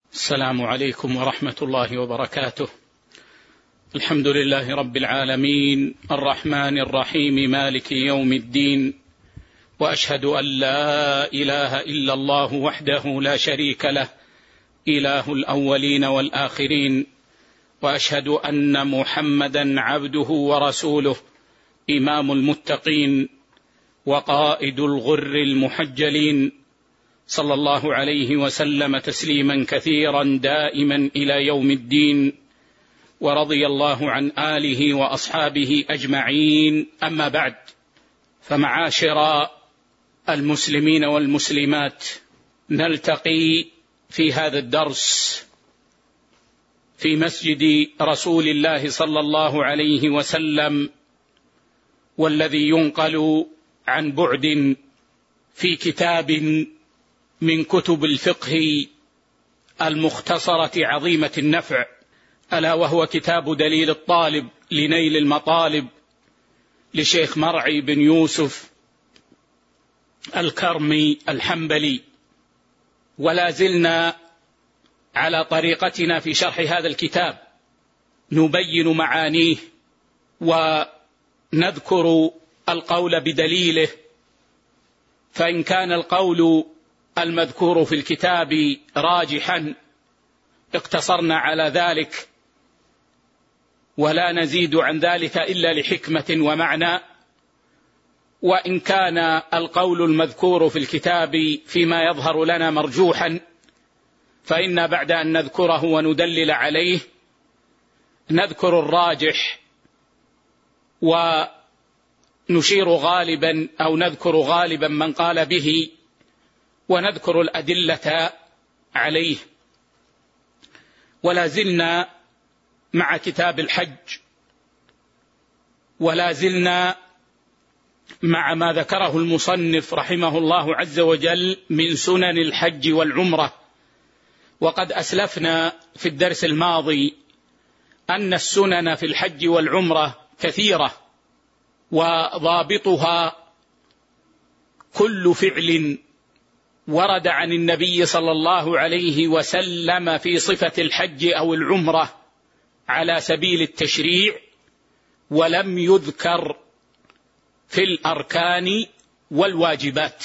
السلام عليكم ورحمة الله وبركاته. الحمد لله رب العالمين الرحمن الرحيم مالك يوم الدين، وأشهد أن لا إله إلا الله وحده لا شريك له إله الأولين والآخرين، وأشهد أن محمدا عبده ورسوله إمام المتقين وقائد الغر المحجلين، صلى الله عليه وسلم تسليما كثيرا دائما إلى يوم الدين، ورضي الله عن آله وأصحابه أجمعين. أما بعد، فمعاشر المسلمين والمسلمات، نلتقي في هذا الدرس في مسجد رسول الله صلى الله عليه وسلم، والذي ينقل عن بعد في كتاب من كتب الفقه المختصرة عظيمة النفع، ألا وهو كتاب دليل الطالب لنيل المطالب لشيخ مرعي بن يوسف الكرمي الحنبلي. ولا زلنا على طريقتنا في شرح هذا الكتاب، نبين معانيه ونذكر القول بدليله، فإن كان القول المذكور في الكتاب راجحا اقتصرنا على ذلك، ولا نزيد عن ذلك إلا لحكمة ومعنى. وإن كان القول المذكور في الكتاب فيما يظهر لنا مرجوحا، فإن بعد أن نذكره وندلل عليه نذكر الراجح ونشير غالبا أو نذكر غالبا من قال به، ونذكر الأدلة عليه. ولا زلنا مع كتاب الحج، ولا زلنا مع ما ذكره المصنف رحمه الله عز وجل من سنن الحج والعمرة. وقد أسلفنا في الدرس الماضي أن السنن في الحج والعمرة كثيرة، وضابطها كل فعل ورد عن النبي صلى الله عليه وسلم في صفة الحج أو العمرة على سبيل التشريع، ولم يذكر في الأركان والواجبات.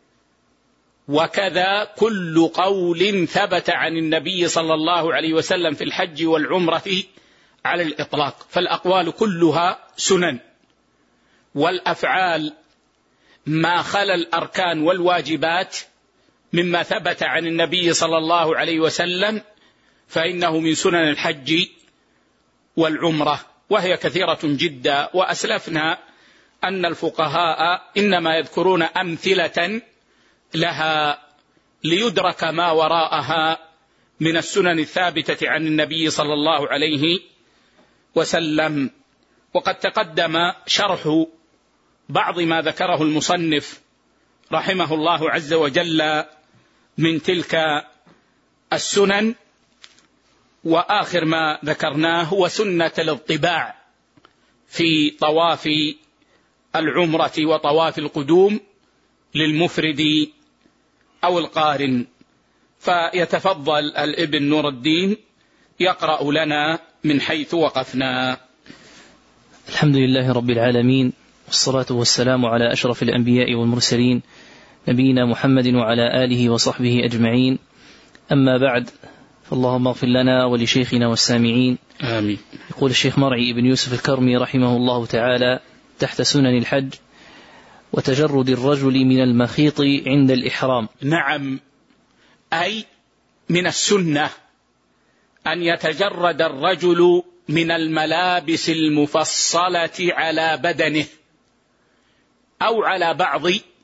وكذا كل قول ثبت عن النبي صلى الله عليه وسلم في الحج والعمرة على الإطلاق، فالأقوال كلها سنن، والأفعال ما خلا الأركان والواجبات مما ثبت عن النبي صلى الله عليه وسلم فإنه من سنن الحج والعمرة، وهي كثيرة جدا. وأسلفنا أن الفقهاء إنما يذكرون أمثلة لها ليدرك ما وراءها من السنن الثابتة عن النبي صلى الله عليه وسلم. وقد تقدم شرح بعض ما ذكره المصنف رحمه الله عز وجل من تلك السنن، وآخر ما ذكرناه هو سنة الاطباع في طواف العمرة وطواف القدوم للمفرد أو القارن. فيتفضل الابن نور الدين يقرأ لنا من حيث وقفنا. الحمد لله رب العالمين، والصلاة والسلام على أشرف الأنبياء والمرسلين، نبينا محمد وعلى آله وصحبه أجمعين. أما بعد، فاللهم اغفر لنا ولشيخنا والسامعين. آمين. يقول الشيخ مرعي بن يوسف الكرمي رحمه الله تعالى تحت سنن الحج: وتجرد الرجل من المخيط عند الإحرام. نعم، أي من السنة أن يتجرد الرجل من الملابس المفصلة على بدنه أو على بعض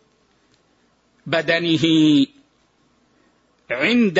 بدنه عند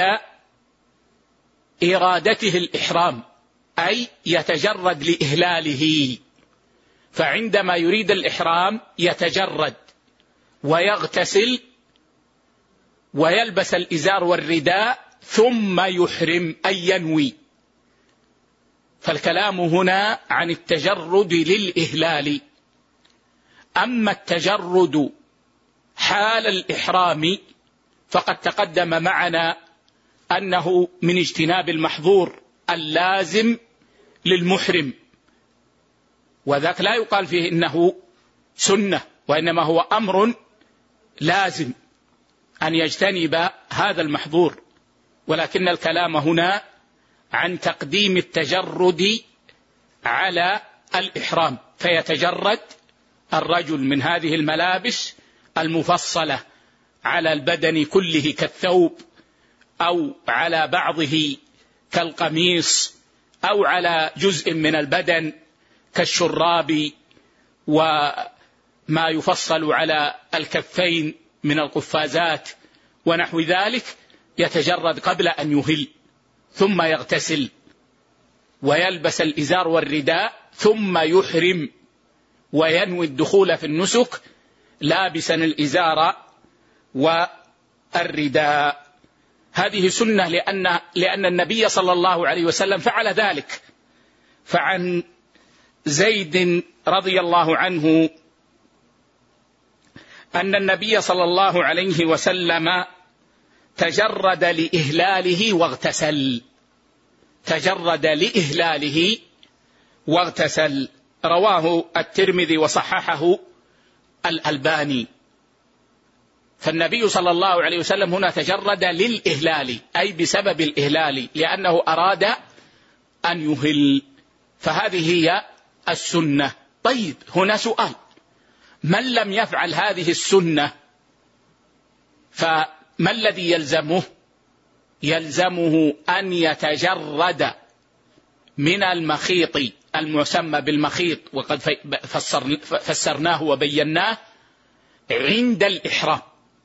إرادته الإحرام، أي يتجرد لإهلاله. فعندما يريد الإحرام يتجرد ويغتسل ويلبس الإزار والرداء ثم يحرم أي ينوي. فالكلام هنا عن التجرد للإهلال. أما التجرد حال الإحرام فقد تقدم معنا أنه من اجتناب المحظور اللازم للمحرم، وذاك لا يقال فيه إنه سنة، وإنما هو أمر لازم أن يجتنب هذا المحظور. ولكن الكلام هنا عن تقديم التجرد على الإحرام، فيتجرد الرجل من هذه الملابس المفصلة على البدن كله كالثوب، أو على بعضه كالقميص، أو على جزء من البدن كالشراب وما يفصل على الكفين من القفازات ونحو ذلك، يتجرد قبل أن يهل، ثم يغتسل ويلبس الإزار والرداء، ثم يحرم وينوي الدخول في النسك لابسا الإزار والرداء. هذه سنة لأن النبي صلى الله عليه وسلم فعل ذلك. فعن زيد رضي الله عنه أن النبي صلى الله عليه وسلم تجرد لإهلاله واغتسل، تجرد لإهلاله واغتسل، رواه الترمذي وصححه الألباني. فالنبي صلى الله عليه وسلم هنا تجرد للإهلال، أي بسبب الإهلال، لأنه أراد أن يهل، فهذه هي السنة. طيب، هنا سؤال: من لم يفعل هذه السنة فما الذي يلزمه؟ يلزمه أن يتجرد من المخيط المسمى بالمخيط، وقد فسرناه وبيناه، عند الإحرام،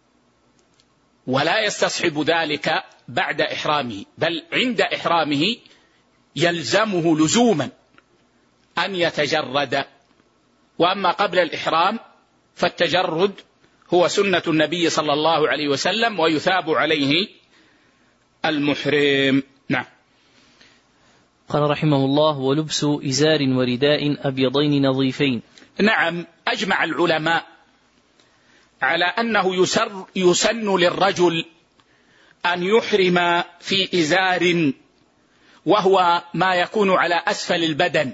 ولا يستصحب ذلك بعد إحرامه، بل عند إحرامه يلزمه لزوما أن يتجرد. وأما قبل الإحرام فالتجرد هو سنة النبي صلى الله عليه وسلم، ويثاب عليه المحرم. نعم. قال رحمه الله: ولبس إزار ورداء أبيضين نظيفين. نعم، أجمع العلماء على أنه يسن للرجل أن يحرم في إزار وهو ما يكون على أسفل البدن،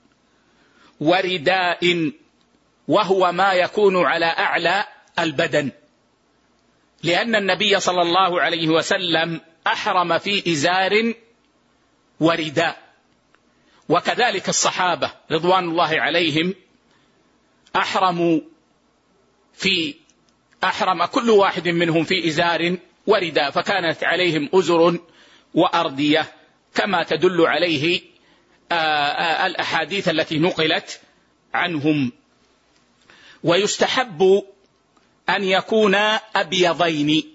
ورداء وهو ما يكون على أعلى البدن، لأن النبي صلى الله عليه وسلم أحرم في إزار ورداء، وكذلك الصحابة رضوان الله عليهم أحرم كل واحد منهم في إزار ورداء، فكانت عليهم أزر وأردية كما تدل عليه الأحاديث التي نقلت عنهم. ويستحب أن يكون أبيضين،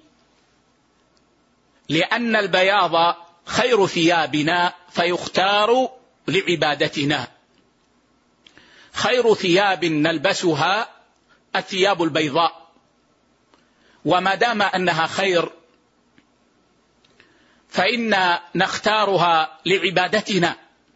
لأن البياض خير ثيابنا فيختار لعبادتنا. خير ثياب نلبسها الثياب البيضاء، وما دام أنها خير فإن نختارها لعبادتنا،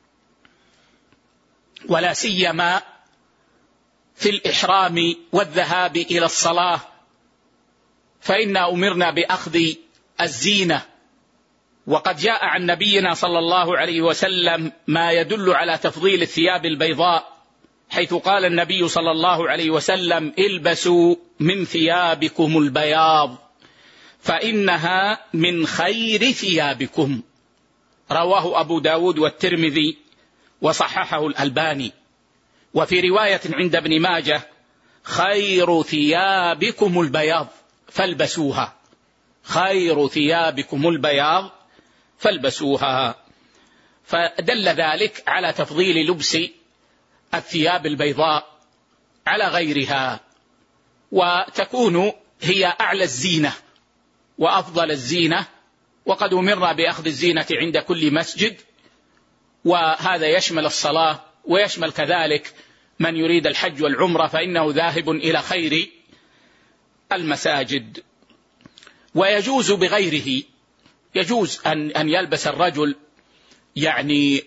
ولا سيما في الإحرام والذهاب إلى الصلاة، فإنا أمرنا بأخذ الزينة. وقد جاء عن نبينا صلى الله عليه وسلم ما يدل على تفضيل الثياب البيضاء، حيث قال النبي صلى الله عليه وسلم: البسوا من ثيابكم البياض فإنها من خير ثيابكم. رواه أبو داود والترمذي وصححه الألباني. وفي رواية عند ابن ماجه: خير ثيابكم البياض فالبسوها، خير ثيابكم البياض فالبسوها. فدل ذلك على تفضيل لبس الثياب البيضاء على غيرها، وتكون هي أعلى الزينة وأفضل الزينة، وقد أمرنا بأخذ الزينة عند كل مسجد، وهذا يشمل الصلاة، ويشمل كذلك من يريد الحج والعمرة فإنه ذاهب إلى خير المساجد. ويجوز بغيره، يجوز أن يلبس الرجل يعني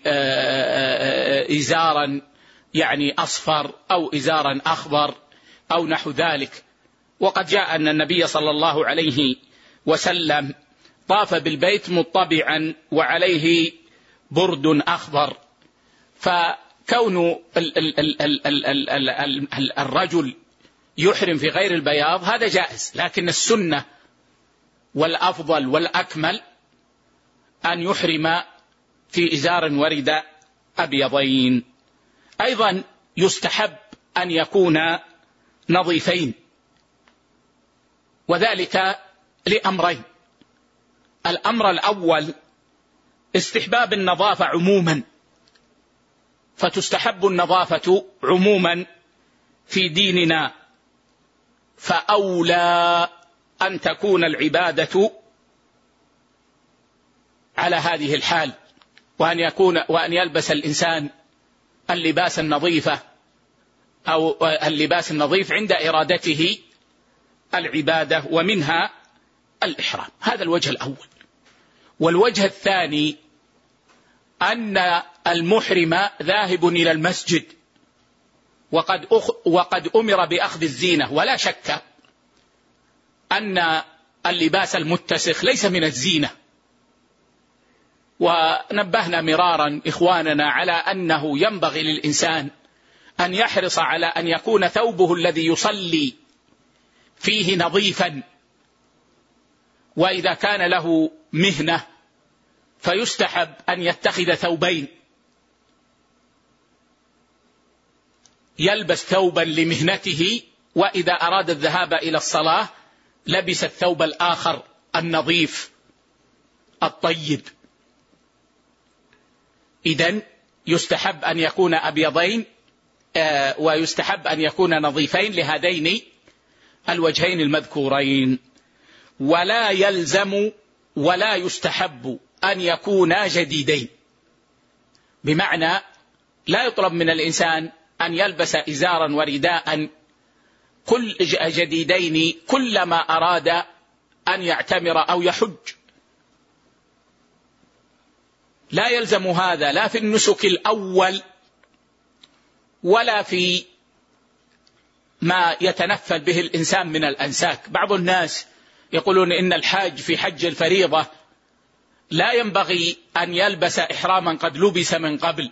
إزارا يعني أصفر أو إزارا أخضر أو نحو ذلك. وقد جاء أن النبي صلى الله عليه وسلم طاف بالبيت مطبعا وعليه برد أخضر، فكون الرجل يحرم في غير البياض هذا جائز، لكن السنة والأفضل والأكمل أن يحرم في إزار ورداء أبيضين. أيضا يستحب أن يكون نظيفين، وذلك لأمرين. الأمر الأول استحباب النظافة عموما، فتستحب النظافة عموما في ديننا، فأولى أن تكون العبادة على هذه الحال، وأن يلبس الإنسان اللباس النظيفة أو اللباس النظيف عند إرادته العبادة، ومنها الإحرام. هذا الوجه الأول. والوجه الثاني أن المحرم ذاهب إلى المسجد وقد أمر بأخذ الزينة، ولا شك أن اللباس المتسخ ليس من الزينة، ونبهنا مرارا إخواننا على أنه ينبغي للإنسان أن يحرص على أن يكون ثوبه الذي يصلي فيه نظيفا، وإذا كان له مهنة فيستحب أن يتخذ ثوبين، يلبس ثوبا لمهنته، وإذا أراد الذهاب إلى الصلاة لبس الثوب الآخر النظيف الطيب. إذن يستحب أن يكون أبيضين ويستحب أن يكون نظيفين لهذين الوجهين المذكورين. ولا يلزم ولا يستحب أن يكونا جديدين، بمعنى لا يطلب من الإنسان أن يلبس إزارا ورداء كل جديدين كلما أراد أن يعتمر أو يحج، لا يلزم هذا لا في النسك الأول ولا في ما يتنفل به الإنسان من الأنساك. بعض الناس يقولون إن الحاج في حج الفريضة لا ينبغي أن يلبس إحراما قد لبس من قبل،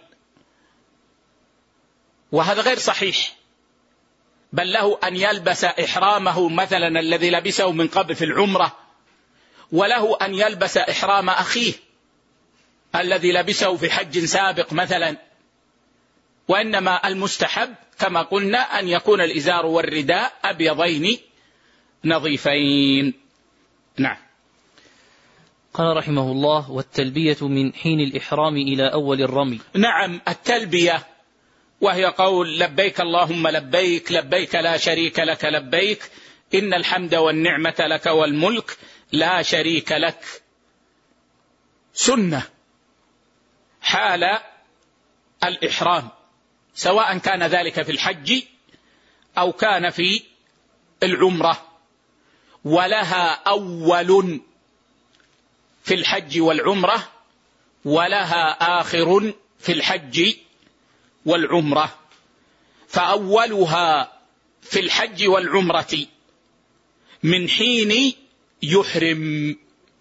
وهذا غير صحيح، بل له أن يلبس إحرامه مثلا الذي لبسه من قبل في العمرة، وله أن يلبس إحرام أخيه الذي لبسه في حج سابق مثلا. وإنما المستحب كما قلنا أن يكون الإزار والرداء أبيضين نظيفين. نعم. قال رحمه الله: والتلبية من حين الإحرام إلى أول الرمي. نعم، التلبية وهي قول لبيك اللهم لبيك، لبيك لا شريك لك لبيك، إن الحمد والنعمة لك والملك لا شريك لك، سنة حال الإحرام، سواء كان ذلك في الحج أو كان في العمرة، ولها أول في الحج والعمرة، ولها آخر في الحج والعمرة. فأولها في الحج والعمرة من حين يحرم،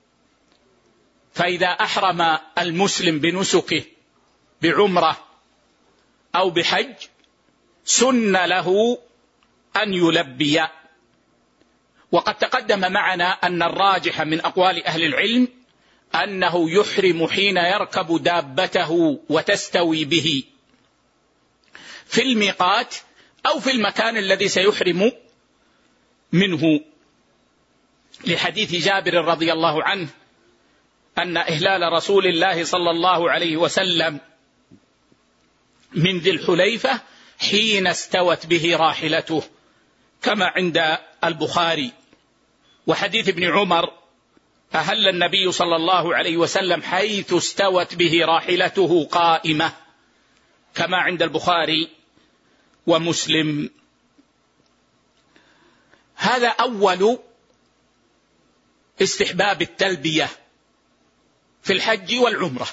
فإذا أحرم المسلم بنسكه بعمرة أو بحج سن له أن يلبي. وقد تقدم معنا أن الراجح من أقوال أهل العلم أنه يحرم حين يركب دابته وتستوي به في الميقات أو في المكان الذي سيحرم منه، لحديث جابر رضي الله عنه أن إهلال رسول الله صلى الله عليه وسلم من ذي الحليفة حين استوت به راحلته كما عند البخاري. وحديث ابن عمر أهل النبي صلى الله عليه وسلم حيث استوت به راحلته قائمة كما عند البخاري ومسلم. هذا أول استحباب التلبية في الحج والعمرة.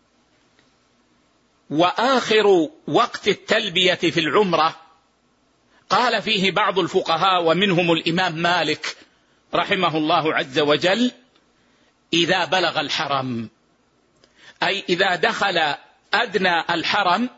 وآخر وقت التلبية في العمرة قال فيه بعض الفقهاء ومنهم الإمام مالك رحمه الله عز وجل: إذا بلغ الحرم، أي إذا دخل أدنى الحرم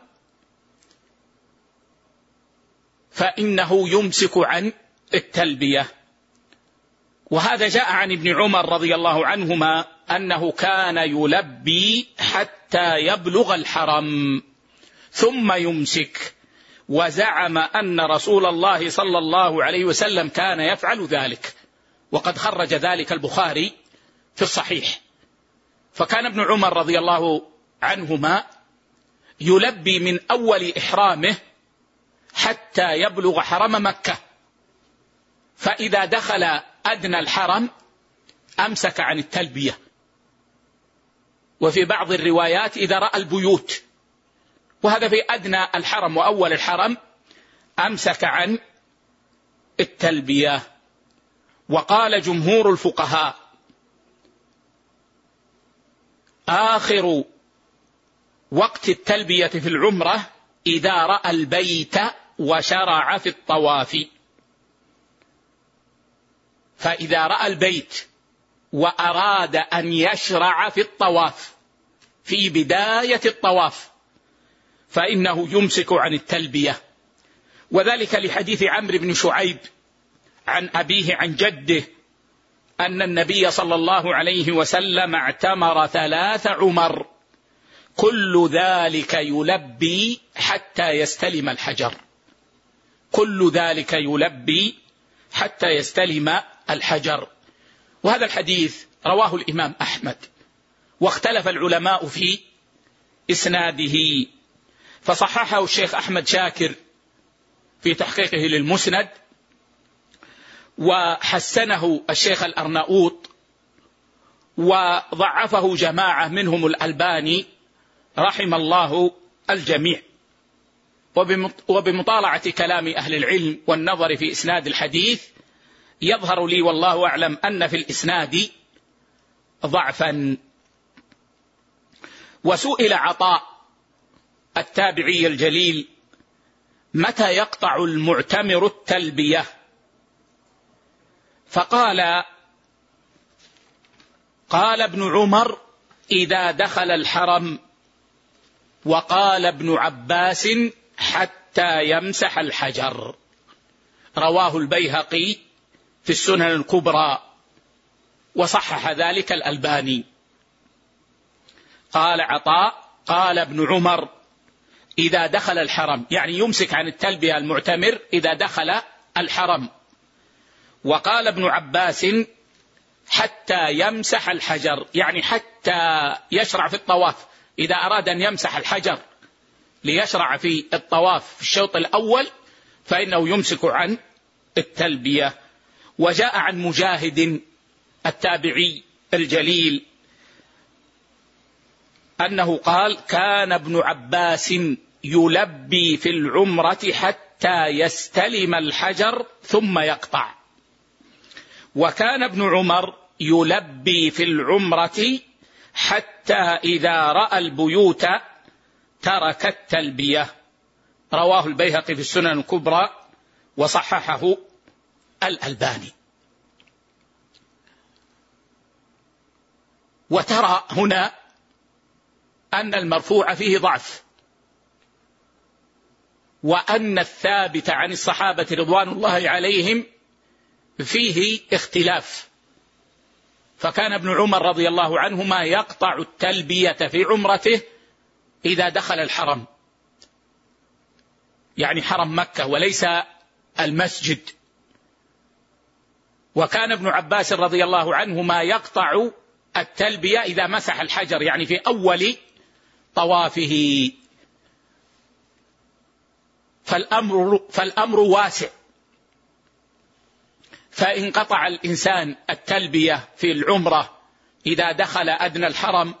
فإنه يمسك عن التلبية. وهذا جاء عن ابن عمر رضي الله عنهما أنه كان يلبي حتى يبلغ الحرم ثم يمسك، وزعم أن رسول الله صلى الله عليه وسلم كان يفعل ذلك، وقد خرج ذلك البخاري في الصحيح. فكان ابن عمر رضي الله عنهما يلبي من أول إحرامه حتى يبلغ حرم مكة، فإذا دخل أدنى الحرم أمسك عن التلبية. وفي بعض الروايات إذا رأى البيوت، وهذا في أدنى الحرم وأول الحرم أمسك عن التلبية. وقال جمهور الفقهاء آخر وقت التلبية في العمرة إذا رأى البيت وشرع في الطواف. فإذا رأى البيت وأراد أن يشرع في الطواف في بداية الطواف فإنه يمسك عن التلبية، وذلك لحديث عمرو بن شعيب عن أبيه عن جده أن النبي صلى الله عليه وسلم اعتمر 3 عمر كل ذلك يلبي حتى يستلم الحجر، كل ذلك يلبي حتى يستلم الحجر. وهذا الحديث رواه الإمام أحمد، واختلف العلماء في إسناده، فصححه الشيخ أحمد شاكر في تحقيقه للمسند، وحسنه الشيخ الأرناؤوط، وضعفه جماعة منهم الألباني رحم الله الجميع. وبمطالعة كلام أهل العلم والنظر في إسناد الحديث يظهر لي والله أعلم أن في الإسناد ضعفا. وسئل عطاء التابعي الجليل متى يقطع المعتمر التلبية، فقال ابن عمر إذا دخل الحرم، وقال ابن عباس حتى يمسح الحجر. رواه البيهقي في السنن الكبرى وصحح ذلك الألباني. قال عطاء قال ابن عمر إذا دخل الحرم، يعني يمسك عن التلبية المعتمر إذا دخل الحرم. وقال ابن عباس حتى يمسح الحجر، يعني حتى يشرع في الطواف، إذا أراد أن يمسح الحجر ليشرع في الطواف في الشوط الأول فإنه يمسك عن التلبية. وجاء عن مجاهد التابعي الجليل أنه قال كان ابن عباس يلبي في العمرة حتى يستلم الحجر ثم يقطع، وكان ابن عمر يلبي في العمرة حتى إذا رأى البيوت ترك التلبية. رواه البيهقي في السنن الكبرى وصححه الألباني. وترى هنا أن المرفوع فيه ضعف، وأن الثابت عن الصحابة رضوان الله عليهم فيه اختلاف. فكان ابن عمر رضي الله عنهما يقطع التلبية في عمرته إذا دخل الحرم، يعني حرم مكة وليس المسجد. وكان ابن عباس رضي الله عنهما يقطع التلبية إذا مسح الحجر، يعني في أول طوافه. فالأمر واسع، فإن قطع الإنسان التلبية في العمرة إذا دخل أدنى الحرم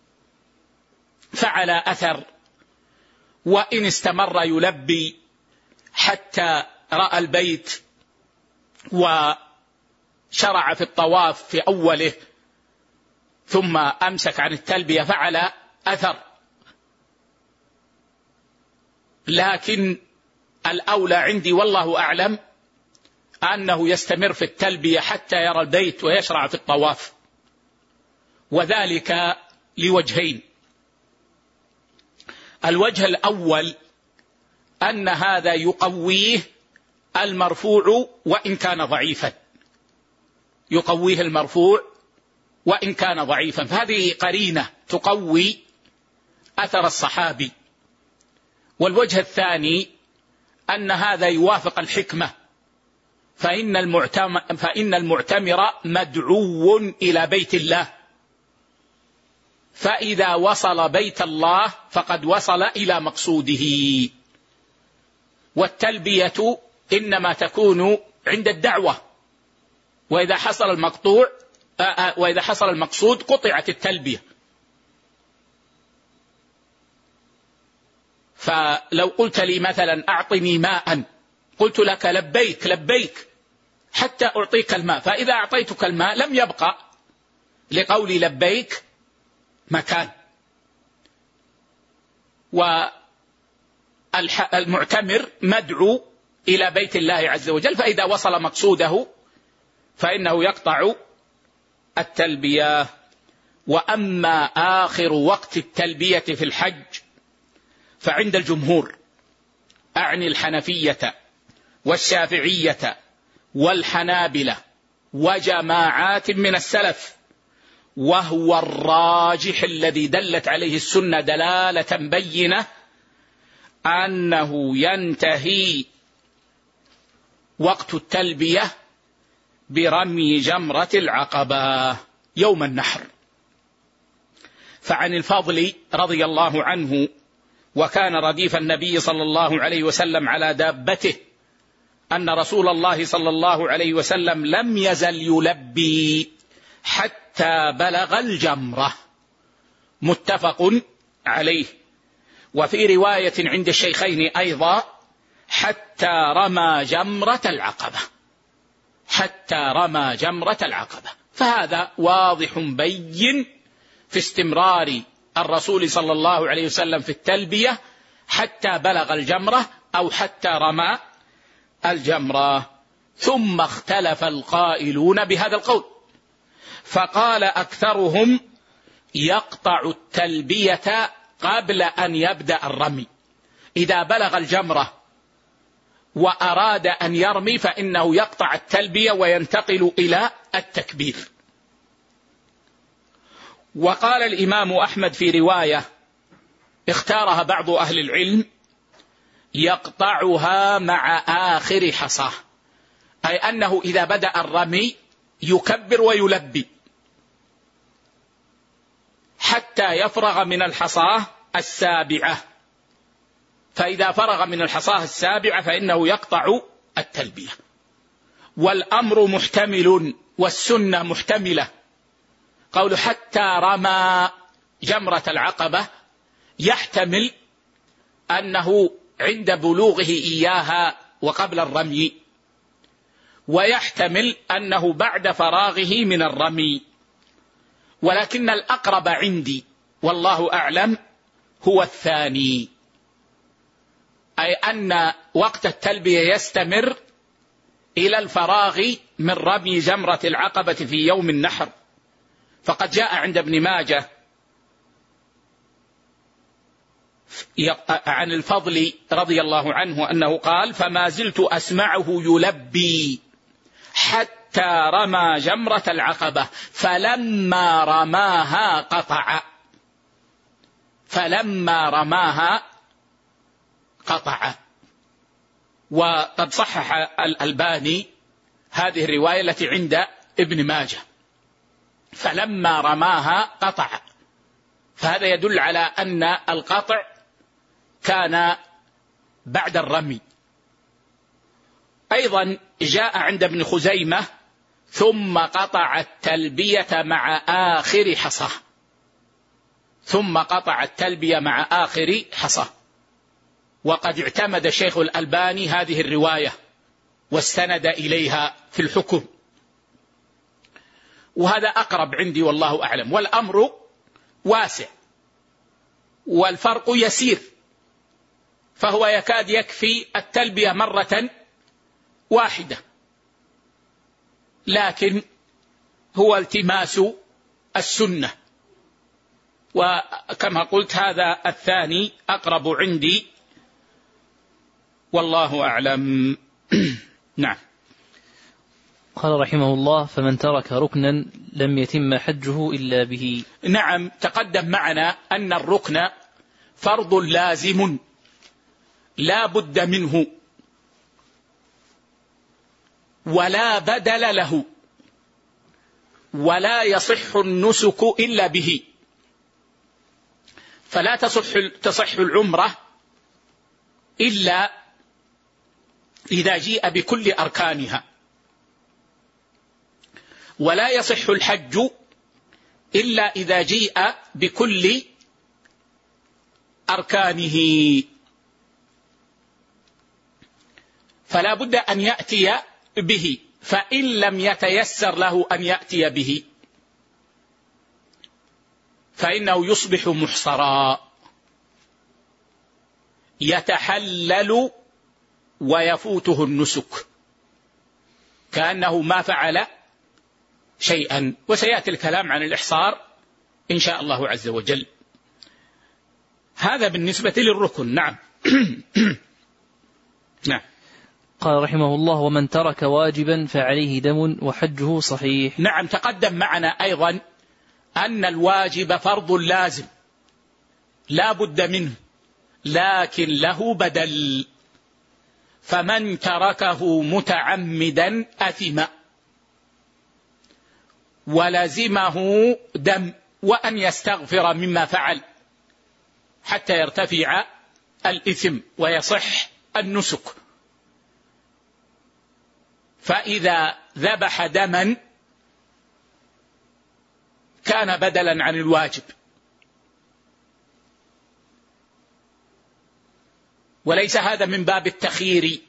فعلى أثر، وإن استمر يلبي حتى رأى البيت وشرع في الطواف في أوله ثم أمسك عن التلبية فعلى أثر. لكن الأولى عندي والله أعلم أنه يستمر في التلبية حتى يرى البيت ويشرع في الطواف. وذلك لوجهين. الوجه الأول أن هذا يقويه المرفوع وإن كان ضعيفا، يقويه المرفوع وإن كان ضعيفا، فهذه قرينة تقوي أثر الصحابي. والوجه الثاني أن هذا يوافق الحكمة، فإن المعتمر مدعو إلى بيت الله، فإذا وصل بيت الله فقد وصل إلى مقصوده. والتلبية إنما تكون عند الدعوة، وإذا حصل المقصود قطعت التلبية. فلو قلت لي مثلا أعطني ماء، قلت لك لبيك لبيك حتى أعطيك الماء، فإذا أعطيتك الماء لم يبقى لقولي لبيك مكان. والمعتمر مدعو إلى بيت الله عز وجل، فإذا وصل مقصوده فإنه يقطع التلبية. وأما آخر وقت التلبية في الحج فعند الجمهور، أعني الحنفية والشافعية والحنابلة وجماعات من السلف، وهو الراجح الذي دلت عليه السنة دلالة بينة، أنه ينتهي وقت التلبية برمي جمرة العقبة يوم النحر. فعن الفضل رضي الله عنه، وكان رديف النبي صلى الله عليه وسلم على دابته، أن رسول الله صلى الله عليه وسلم لم يزل يلبي حتى بلغ الجمرة، متفق عليه. وفي رواية عند الشيخين أيضا حتى رمى جمرة العقبة، حتى رمى جمرة العقبة. فهذا واضح بين في استمرار الرسول صلى الله عليه وسلم في التلبية حتى بلغ الجمرة أو حتى رمى الجمرة. ثم اختلف القائلون بهذا القول، فقال أكثرهم يقطع التلبية قبل أن يبدأ الرمي، إذا بلغ الجمرة وأراد أن يرمي فإنه يقطع التلبية وينتقل إلى التكبير. وقال الإمام أحمد في رواية اختارها بعض أهل العلم، يقطعها مع آخر حصاه، أي أنه إذا بدأ الرمي يكبر ويلبي حتى يفرغ من الحصاة السابعة، فإذا فرغ من الحصاة السابعة فإنه يقطع التلبية. والأمر محتمل والسنة محتملة. قول حتى رمى جمرة العقبة يحتمل أنه عند بلوغه إياها وقبل الرمي، ويحتمل أنه بعد فراغه من الرمي، ولكن الأقرب عندي والله أعلم هو الثاني، أي أن وقت التلبية يستمر إلى الفراغ من رمي جمرة العقبة في يوم النحر. فقد جاء عند ابن ماجه عن الفضل رضي الله عنه أنه قال: فما زلت أسمعه يلبي حتى رمى جمرة العقبة فلما رماها قطع، فلما رماها قطع. وقد صحح الألباني هذه الرواية التي عند ابن ماجه، فلما رماها قطع، فهذا يدل على أن القطع كان بعد الرمي. أيضا جاء عند ابن خزيمة: ثم قطع التلبية مع آخر حصاه، ثم قطع التلبية مع آخر حصاه. وقد اعتمد الشيخ الألباني هذه الرواية واستند إليها في الحكم، وهذا أقرب عندي والله أعلم. والأمر واسع والفرق يسير، فهو يكاد يكفي التلبية مرة واحدة، لكن هو التماس السنة. وكما قلت هذا الثاني أقرب عندي والله أعلم. نعم. قال رحمه الله: فمن ترك ركنا لم يتم حجه إلا به. نعم، تقدم معنا أن الركن فرض لازم لا بد منه ولا بدل له، ولا يصح النسك إلا به. فلا تصح العمرة إلا إذا جيء بكل أركانها، ولا يصح الحج إلا إذا جيء بكل أركانه. فلا بد أن يأتي به، فإن لم يتيسر له أن يأتي به فإنه يصبح محصرا يتحلل ويفوته النسك كأنه ما فعل شيئا. وسيأتي الكلام عن الإحصار إن شاء الله عز وجل. هذا بالنسبة للركن. نعم. نعم. قال رحمه الله: ومن ترك واجبا فعليه دم وحجه صحيح. نعم، تقدم معنا أيضا أن الواجب فرض لازم لا بد منه، لكن له بدل، فمن تركه متعمدا أثم ولزمه دم، وأن يستغفر مما فعل حتى يرتفع الإثم ويصح النسك. فإذا ذبح دما كان بدلا عن الواجب، وليس هذا من باب التخيير،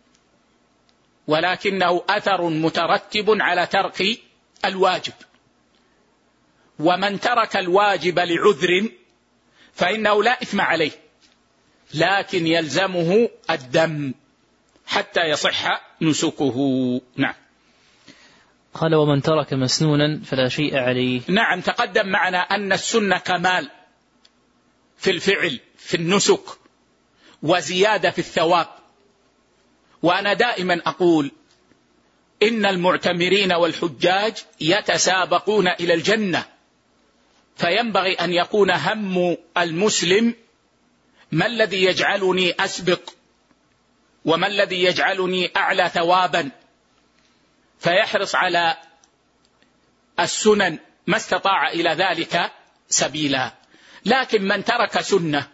ولكنه أثر مترتب على ترك الواجب. ومن ترك الواجب لعذر فإنه لا إثم عليه، لكن يلزمه الدم حتى يصح نسكه. نعم. قال: ومن ترك مسنونا فلا شيء عليه. نعم، تقدم معنا أن السنة كمال في الفعل في النسك وزيادة في الثواب. وأنا دائما أقول إن المعتمرين والحجاج يتسابقون إلى الجنة، فينبغي أن يكون هم المسلم ما الذي يجعلني أسبق وما الذي يجعلني أعلى ثوابا، فيحرص على السنن ما استطاع إلى ذلك سبيلا. لكن من ترك سنة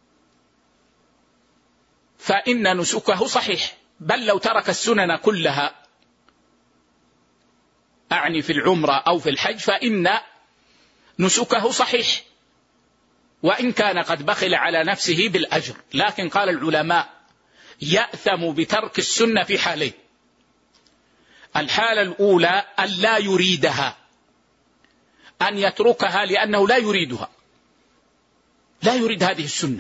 فإن نسكه صحيح، بل لو ترك السنن كلها أعني في العمرة أو في الحج فإن نسكه صحيح، وإن كان قد بخل على نفسه بالأجر. لكن قال العلماء: يأثم بترك السنة في حالين: الحالة الأولى أن لا يريدها، أن يتركها لأنه لا يريدها، لا يريد هذه السنة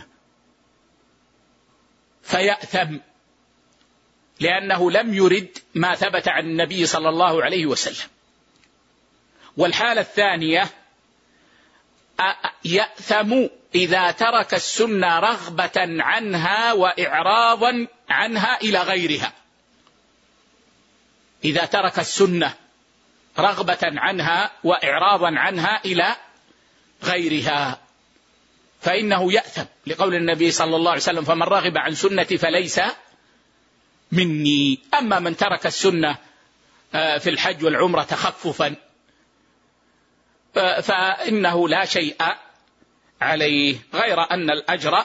فيأثم لأنه لم يرد ما ثبت عن النبي صلى الله عليه وسلم. والحالة الثانية يأثم إذا ترك السنة رغبة عنها وإعراضا عنها إلى غيرها. إذا ترك السنة رغبة عنها وإعراضا عنها إلى غيرها فإنه يأثم، لقول النبي صلى الله عليه وسلم: فمن رغب عن سنتي فليس مني. أما من ترك السنة في الحج والعمرة تخففا فإنه لا شيء عليه، غير أن الأجر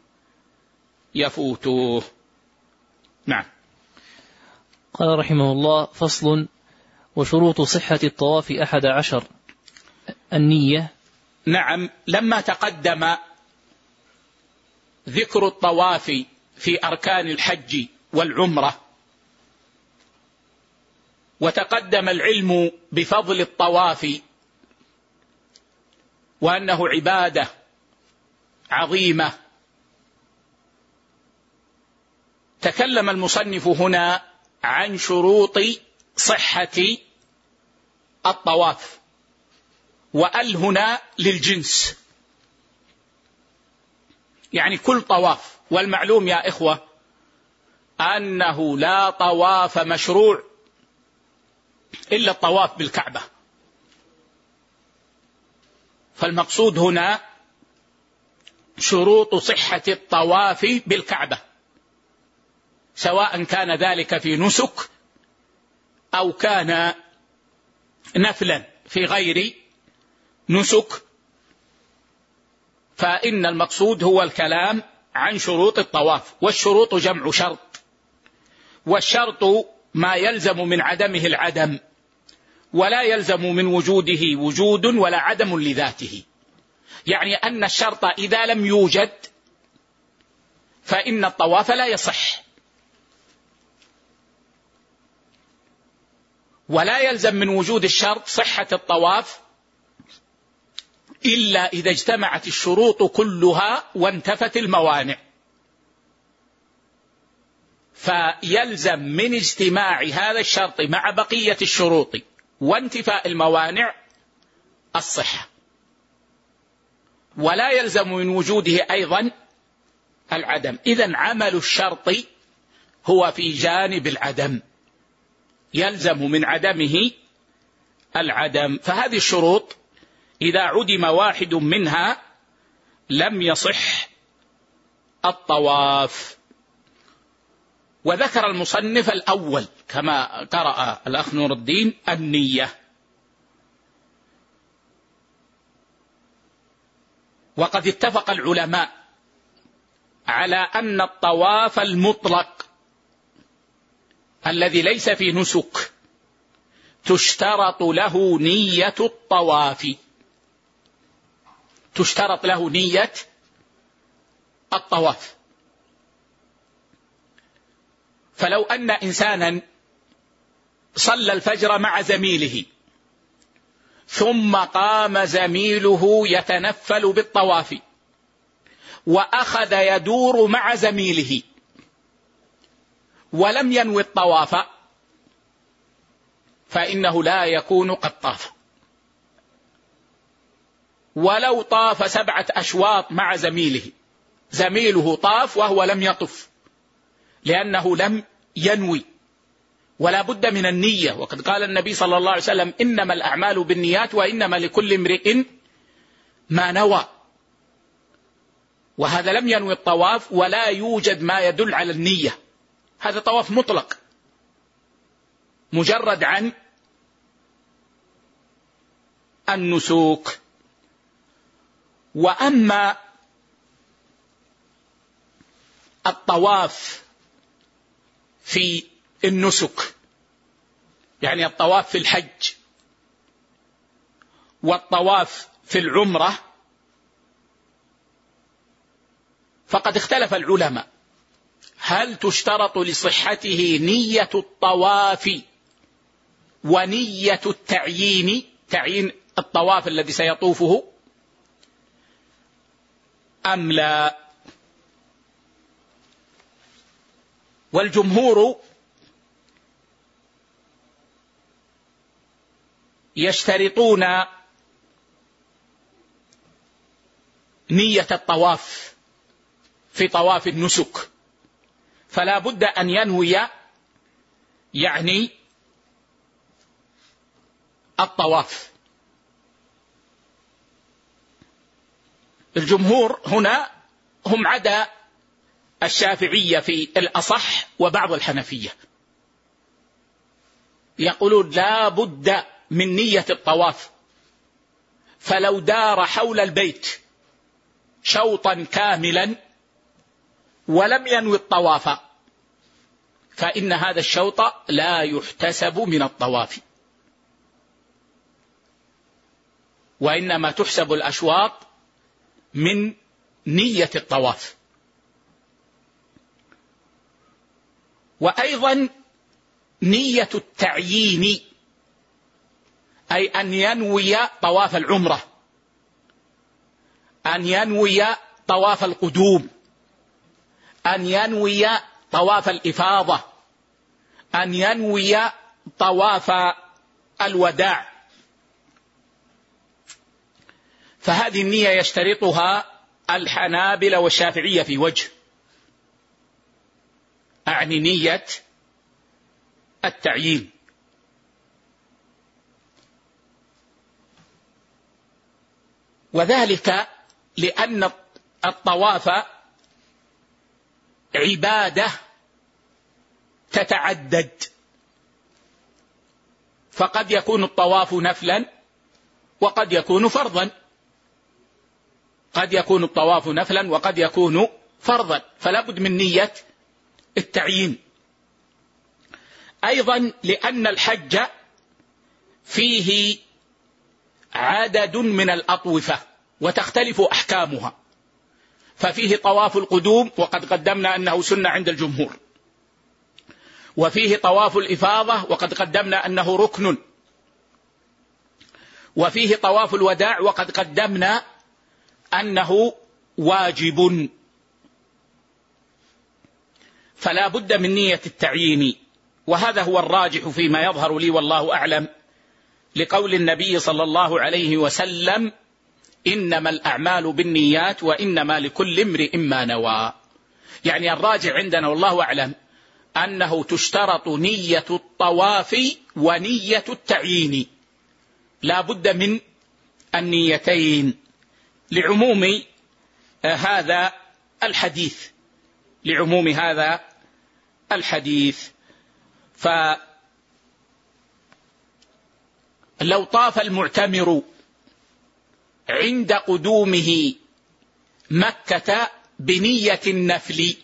يفوته. نعم. قال رحمه الله: فصل: وشروط صحة الطواف 11. النية. نعم، لما تقدم ذكر الطواف في أركان الحج والعمرة، وتقدم العلم بفضل الطواف وأنه عبادة عظيمة، تكلم المصنف هنا عن شروط صحة الطواف، وأل هنا للجنس يعني كل طواف. والمعلوم يا إخوة أنه لا طواف مشروع إلا الطواف بالكعبة. فالمقصود هنا شروط صحة الطواف بالكعبة، سواء كان ذلك في نسك أو كان نفلا في غير نسك. فإن المقصود هو الكلام عن شروط الطواف. والشروط جمع شرط، والشرط ما يلزم من عدمه العدم، ولا يلزم من وجوده وجود ولا عدم لذاته. يعني أن الشرط إذا لم يوجد فإن الطواف لا يصح، ولا يلزم من وجود الشرط صحة الطواف إلا إذا اجتمعت الشروط كلها وانتفت الموانع. فيلزم من اجتماع هذا الشرط مع بقية الشروط وانتفاء الموانع الصحة، ولا يلزم من وجوده أيضا العدم. إذن عمل الشرط هو في جانب العدم، يلزم من عدمه العدم. فهذه الشروط إذا عدم واحد منها لم يصح الطواف. وذكر المصنف الأول كما قرأ الأخ نور الدين النية. وقد اتفق العلماء على أن الطواف المطلق الذي ليس في نسك تشترط له نية الطواف، تشترط له نية الطواف. فلو أن إنسانا صلى الفجر مع زميله ثم قام زميله يتنفل بالطواف وأخذ يدور مع زميله ولم ينوي الطواف فإنه لا يكون قد طاف. ولو طاف 7 أشواط مع زميله، زميله طاف وهو لم يطف لأنه لم ينوي، ولا بد من النية. وقد قال النبي صلى الله عليه وسلم إنما الأعمال بالنيات وإنما لكل امرئ ما نوى. وهذا لم ينوي الطواف ولا يوجد ما يدل على النية، هذا طواف مطلق مجرد عن النسوك. وأما الطواف في النسك يعني الطواف في الحج والطواف في العمرة فقد اختلف العلماء هل تشترط لصحته نية الطواف ونية التعيين، تعيين الطواف الذي سيطوفه، أم لا؟ والجمهور يشترطون نية الطواف في طواف النسك، فلا بد أن ينوي يعني الطواف. الجمهور هنا هم عدا الشافعية في الأصح وبعض الحنفية، يقولون لا بد من نية الطواف. فلو دار حول البيت شوطا كاملا ولم ينوي الطواف فإن هذا الشوط لا يحتسب من الطواف، وإنما تحسب الأشواط من نية الطواف. وأيضا نية التعيين أي أن ينوي طواف العمرة، أن ينوي طواف القدوم، أن ينوي طواف الإفاضة، أن ينوي طواف الوداع. فهذه النية يشترطها الحنابلة والشافعية في وجه، أعني نية التعيين. وذلك لأن الطواف عبادة تتعدد، فقد يكون الطواف نفلا وقد يكون فرضا، قد يكون الطواف نفلا وقد يكون فرضا، فلا بد من نية التعيين. أيضا لأن الحج فيه عدد من الأطوفة وتختلف أحكامها، ففيه طواف القدوم وقد قدمنا أنه سنة عند الجمهور، وفيه طواف الإفاضة وقد قدمنا أنه ركن، وفيه طواف الوداع وقد قدمنا أنه واجب. فلا بد من نية التعيين، وهذا هو الراجح فيما يظهر لي والله أعلم، لقول النبي صلى الله عليه وسلم: إنما الأعمال بالنيات وإنما لكل امرئ ما نوى. يعني الراجع عندنا والله أعلم أنه تشترط نية الطواف ونية التعيين، لا بد من النيتين لعموم هذا الحديث، لعموم هذا الحديث. فلو طاف المعتمر عند قدومه مكة بنية النفل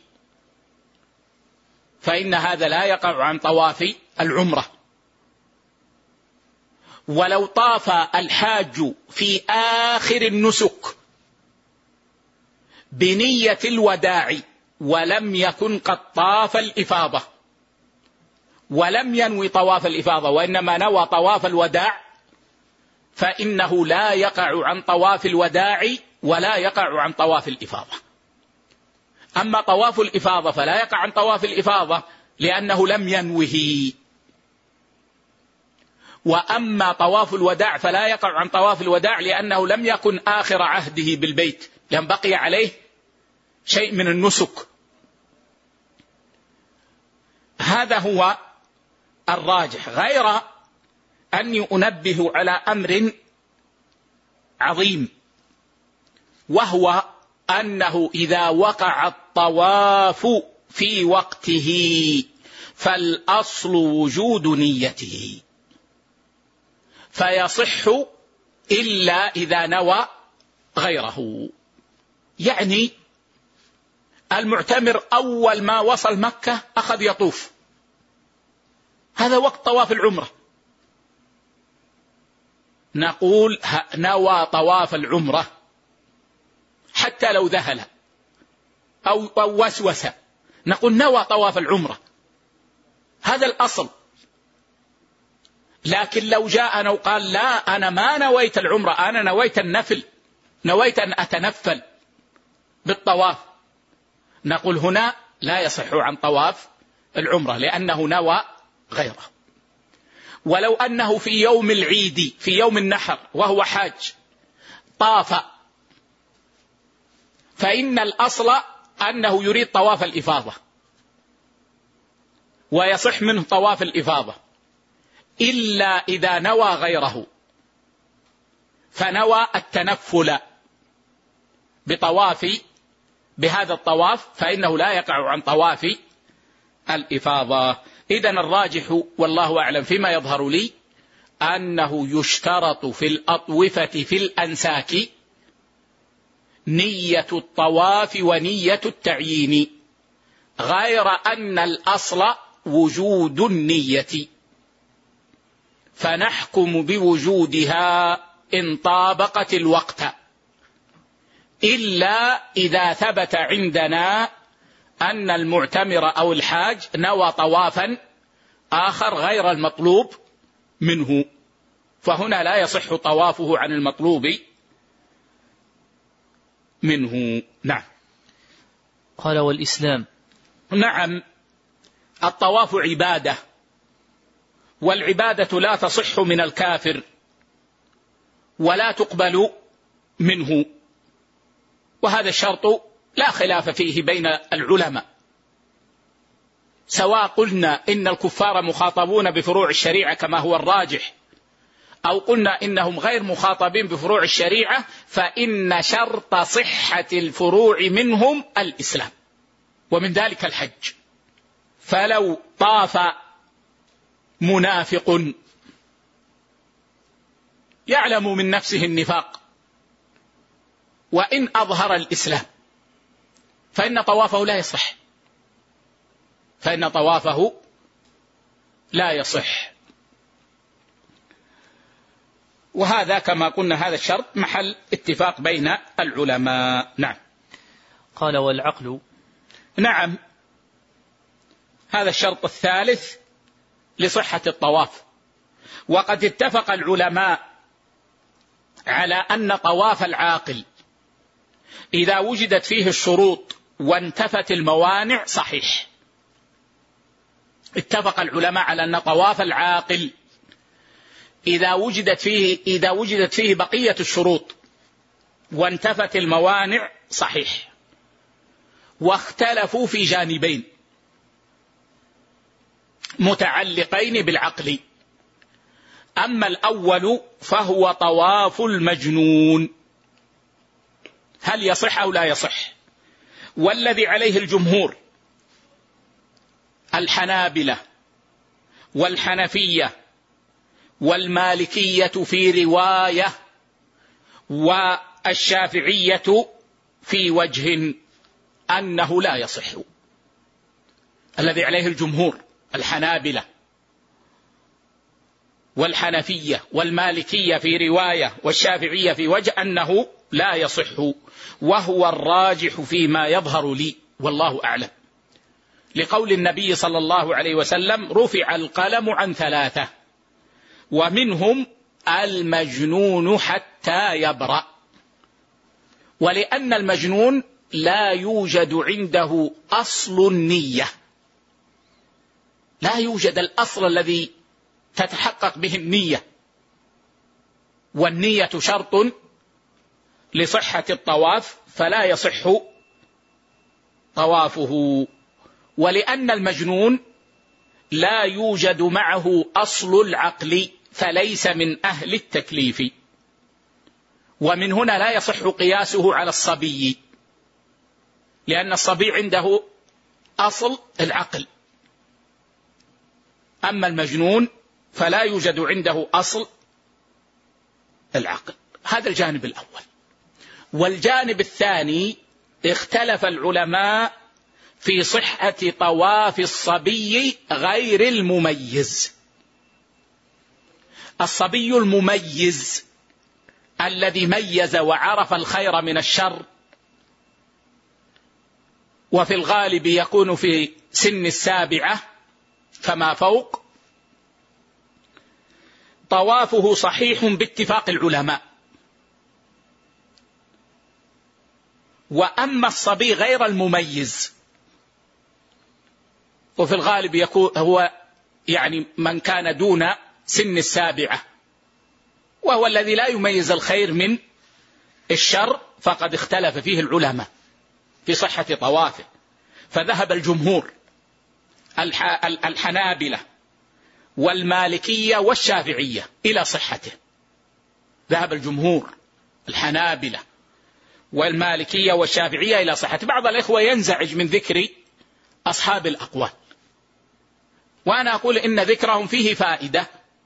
فإن هذا لا يقع عن طواف العمرة. ولو طاف الحاج في آخر النسك بنية الوداع ولم يكن قد طاف الإفاضة ولم ينوي طواف الإفاضة وإنما نوى طواف الوداع، فإنه لا يقع عن طواف الوداع ولا يقع عن طواف الإفاضة. أما طواف الإفاضة فلا يقع عن طواف الإفاضة لأنه لم ينوه، وأما طواف الوداع فلا يقع عن طواف الوداع لأنه لم يكن آخر عهده بالبيت، لأن بقي عليه شيء من النسك. هذا هو الراجح، غير أني أنبه على أمر عظيم، وهو أنه إذا وقع الطواف في وقته فالأصل وجود نيته، فيصح إلا إذا نوى غيره. يعني المعتمر أول ما وصل مكة أخذ يطوف، هذا وقت طواف العمرة، نقول نوى طواف العمرة حتى لو ذهل أو وسوس، نقول نوى طواف العمرة، هذا الأصل. لكن لو جاءنا وقال لا أنا ما نويت العمرة، أنا نويت النفل، نويت أن أتنفل بالطواف، نقول هنا لا يصح عن طواف العمرة لأنه نوى غيره. ولو أنه في يوم العيد في يوم النحر وهو حاج طاف، فإن الأصل أنه يريد طواف الإفاضة ويصح منه طواف الإفاضة، إلا إذا نوى غيره، فنوى التنفل بهذا الطواف فإنه لا يقع عن طواف الإفاضة. إذن الراجح والله أعلم فيما يظهر لي أنه يشترط في الأطوفة في الأنساك نية الطواف ونية التعيين، غير أن الأصل وجود النية، فنحكم بوجودها إن طابقت الوقت، إلا إذا ثبت عندنا أن المعتمر أو الحاج نوى طوافا آخر غير المطلوب منه، فهنا لا يصح طوافه عن المطلوب منه. نعم. قال والإسلام. نعم، الطواف عبادة، والعبادة لا تصح من الكافر ولا تقبل منه، وهذا الشرط لا خلاف فيه بين العلماء، سواء قلنا إن الكفار مخاطبون بفروع الشريعة كما هو الراجح، أو قلنا إنهم غير مخاطبين بفروع الشريعة، فإن شرط صحة الفروع منهم الإسلام، ومن ذلك الحج. فلو طاف منافق يعلم من نفسه النفاق وإن أظهر الإسلام فإن طوافه لا يصح، فإن طوافه لا يصح. وهذا كما قلنا هذا الشرط محل اتفاق بين العلماء. نعم. قال والعقل. نعم، هذا الشرط الثالث لصحة الطواف. وقد اتفق العلماء على أن طواف العاقل إذا وجدت فيه الشروط وانتفت الموانع صحيح. اتفق العلماء على أن طواف العاقل إذا وجدت فيه بقية الشروط وانتفت الموانع صحيح. واختلفوا في جانبين متعلقين بالعقل. أما الأول فهو طواف المجنون، هل يصح أو لا يصح؟ والذي عليه الجمهور الحنابلة والحنفية والمالكية في رواية والشافعية في وجه أنه لا يصح. الذي عليه الجمهور الحنابلة والحنفية والمالكية في رواية والشافعية في وجه أنه لا يصح، وهو الراجح فيما يظهر لي والله أعلم، لقول النبي صلى الله عليه وسلم رفع القلم عن 3 ومنهم المجنون حتى يبرأ. ولأن المجنون لا يوجد عنده أصل النية، لا يوجد الأصل الذي تتحقق به النية، والنية شرط لصحة الطواف فلا يصح طوافه. ولأن المجنون لا يوجد معه أصل العقل فليس من أهل التكليف، ومن هنا لا يصح قياسه على الصبي، لأن الصبي عنده أصل العقل، أما المجنون فلا يوجد عنده أصل العقل. هذا الجانب الأول. والجانب الثاني اختلف العلماء في صحة طواف الصبي غير المميز. الصبي المميز الذي ميز وعرف الخير من الشر، وفي الغالب يكون في سن 7 فما فوق، طوافه صحيح باتفاق العلماء. وأما الصبي غير المميز، وفي الغالب يكون هو يعني من كان دون سن 7 وهو الذي لا يميز الخير من الشر، فقد اختلف فيه العلماء في صحة طوافه. فذهب الجمهور الحنابلة والمالكية والشافعية إلى صحته. ذهب الجمهور الحنابلة والمالكية والشافعية إلى صحته. بعض الإخوة ينزعج من ذكر أصحاب الأقوال، وأنا أقول إن ذكرهم فيه فائدة،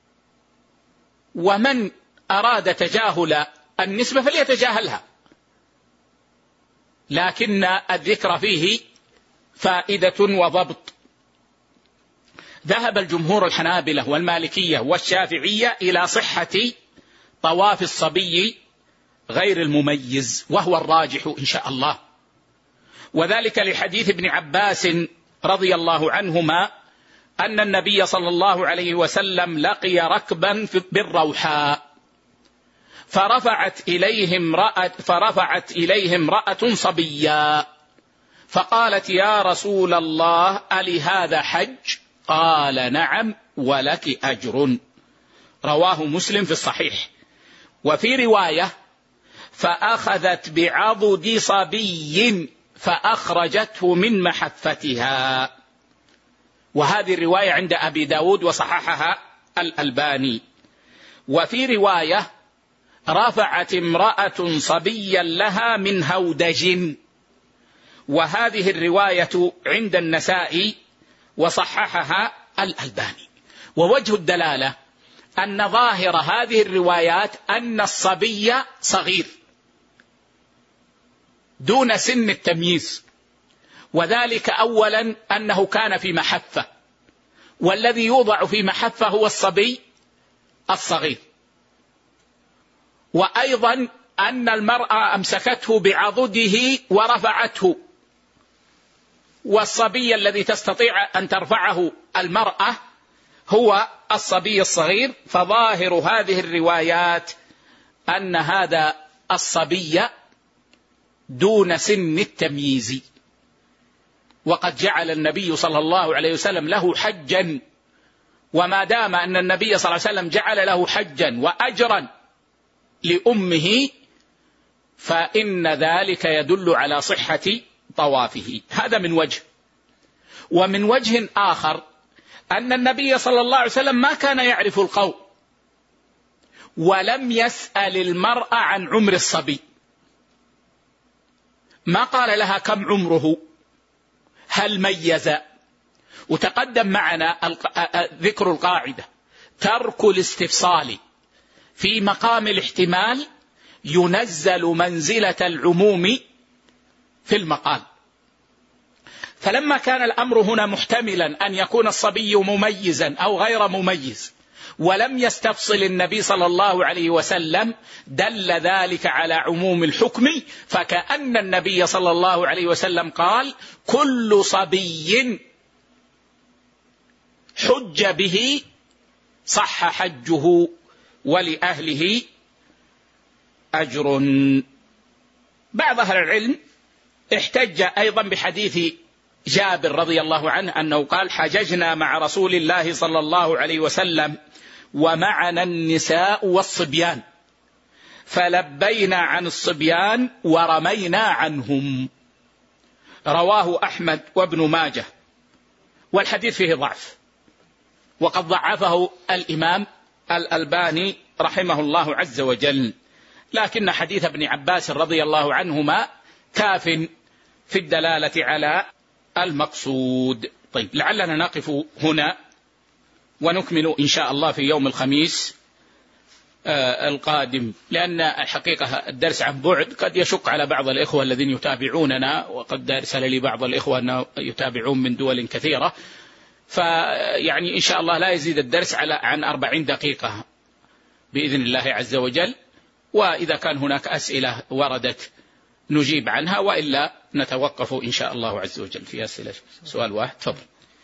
ومن أراد تجاهل النسبة فليتجاهلها، لكن الذكر فيه فائدة وضبط. ذهب الجمهور الحنابلة والمالكية والشافعية إلى صحة طواف الصبي غير المميز، وهو الراجح إن شاء الله، وذلك لحديث ابن عباس رضي الله عنهما أن النبي صلى الله عليه وسلم لقي ركبا بالروحاء فرفعت إليه امرأة صبيا فقالت يا رسول الله ألهذا حج؟ قال نعم ولك أجر. رواه مسلم في الصحيح. وفي رواية فأخذت بعضد صبي فأخرجته من محفتها. وهذه الرواية عند أبي داود وصححها الألباني. وفي رواية رفعت امرأة صبيا لها من هودج، وهذه الرواية عند النسائي وصححها الألباني. ووجه الدلالة أن ظاهر هذه الروايات أن الصبي صغير دون سن التمييز، وذلك أولا أنه كان في محفة، والذي يوضع في محفة هو الصبي الصغير، وأيضا أن المرأة أمسكته بعضده ورفعته، والصبي الذي تستطيع أن ترفعه المرأة هو الصبي الصغير. فظاهر هذه الروايات أن هذا الصبي دون سن التمييز. وقد جعل النبي صلى الله عليه وسلم له حجا، وما دام أن النبي صلى الله عليه وسلم جعل له حجا وأجرا لأمه فإن ذلك يدل على صحة طوافه. هذا من وجه. ومن وجه آخر أن النبي صلى الله عليه وسلم ما كان يعرف القول، ولم يسأل المرأة عن عمر الصبي، ما قال لها كم عمره، هل ميز. وتقدم معنا ذكر القاعدة: ترك الاستفصال في مقام الاحتمال ينزل منزلة العموم في المقال. فلما كان الأمر هنا محتملا أن يكون الصبي مميزا أو غير مميز ولم يستفصل النبي صلى الله عليه وسلم، دل ذلك على عموم الحكم، فكأن النبي صلى الله عليه وسلم قال: كل صبي حج به صح حجه ولأهله أجر. بعض أهل العلم احتج أيضا بحديث جابر رضي الله عنه أنه قال: حججنا مع رسول الله صلى الله عليه وسلم ومعنا النساء والصبيان فلبينا عن الصبيان ورمينا عنهم. رواه أحمد وابن ماجه، والحديث فيه ضعف، وقد ضعفه الإمام الألباني رحمه الله عز وجل، لكن حديث ابن عباس رضي الله عنهما كاف في الدلالة على المقصود. طيب، لعلنا نقف هنا ونكمل إن شاء الله في يوم الخميس القادم، لأن الحقيقة الدرس عن بعد قد يشق على بعض الإخوة الذين يتابعوننا، وقد أرسل لي بعض الإخوة أنه يتابعون من دول كثيرة، فيعني إن شاء الله لا يزيد الدرس عن 40 دقيقة بإذن الله عز وجل. وإذا كان هناك أسئلة وردت نجيب عنها، وإلا نتوقف إن شاء الله عز وجل في أسئلة. سؤال واحد، تفضل.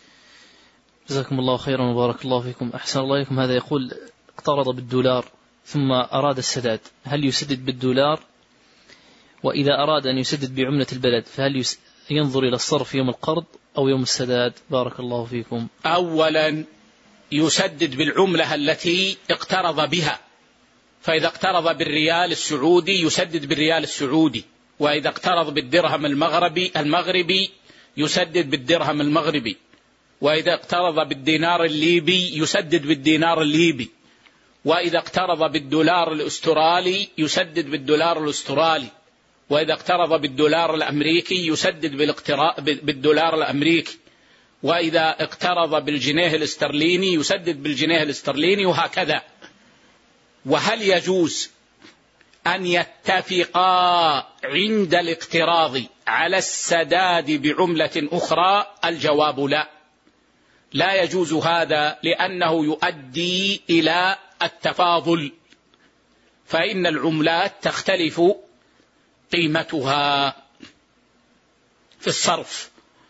جزاكم الله خيرا وبارك الله فيكم. أحسن الله إليكم. هذا يقول: اقترض بالدولار ثم أراد السداد، هل يسدد بالدولار؟ وإذا أراد أن يسدد بعملة البلد فهل ينظر إلى الصرف يوم القرض أو يوم السداد؟ بارك الله فيكم. أولا يسدد بالعملة التي اقترض بها، فإذا اقترض بالريال السعودي يسدد بالريال السعودي، وإذا اقترض بالدرهم المغربي يسدد بالدرهم المغربي، وإذا اقترض بالدينار الليبي يسدد بالدينار الليبي، وإذا اقترض بالدولار الأسترالي يسدد بالدولار الأسترالي، وإذا اقترض بالدولار الأمريكي يسدد بالدولار الأمريكي، وإذا اقترض بالجنيه الاسترليني يسدد بالجنيه الاسترليني، وهكذا. وهل يجوز أن يتفقا عند الاقتراض على السداد بعملة أخرى؟ الجواب لا، لا يجوز هذا، لأنه يؤدي إلى التفاضل، فإن العملات تختلف قيمتها في الصرف.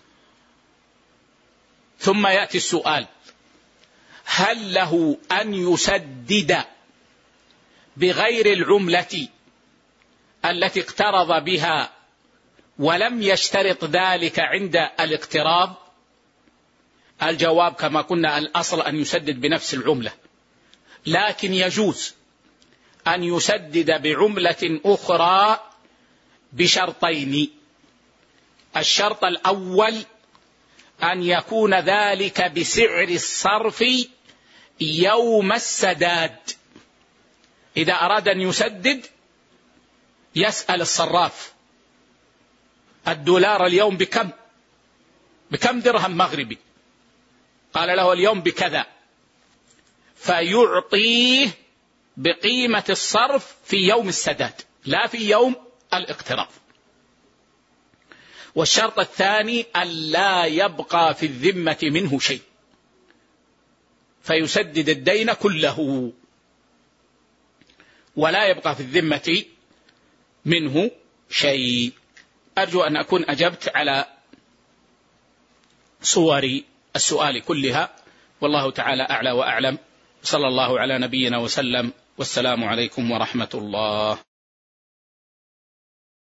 ثم يأتي السؤال: هل له أن يسدد بغير العملة التي اقترض بها ولم يشترط ذلك عند الاقتراض؟ الجواب كما قلنا: الأصل أن يسدد بنفس العملة، لكن يجوز أن يسدد بعملة أخرى بشرطين. الشرط الأول أن يكون ذلك بسعر الصرف يوم السداد. إذا أراد أن يسدد يسأل الصراف الدولار اليوم بكم درهم مغربي؟ قال له اليوم بكذا، فيعطيه بقيمة الصرف في يوم السداد لا في يوم الاقتراض. والشرط الثاني أن لا يبقى في الذمة منه شيء، فيسدد الدين كله ولا يبقى في الذمة منه شيء. أرجو أن أكون أجبت على صور السؤال كلها، والله تعالى أعلى وأعلم. صلى الله على نبينا وسلم، والسلام عليكم ورحمة الله.